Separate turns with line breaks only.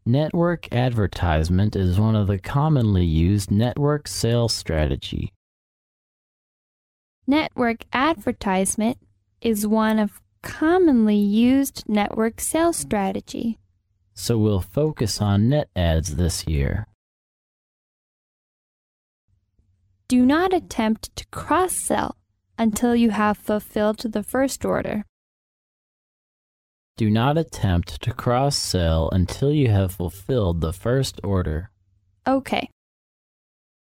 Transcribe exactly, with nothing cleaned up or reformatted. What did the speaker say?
Network advertisement is one of the commonly used network sales strategy.
Network advertisement is one of commonly used network sales strategy.
So we'll focus on net ads this year.
Do not attempt to cross-sell until you have fulfilled the first order.
Do not attempt to cross-sell until you have fulfilled the first order.
Okay.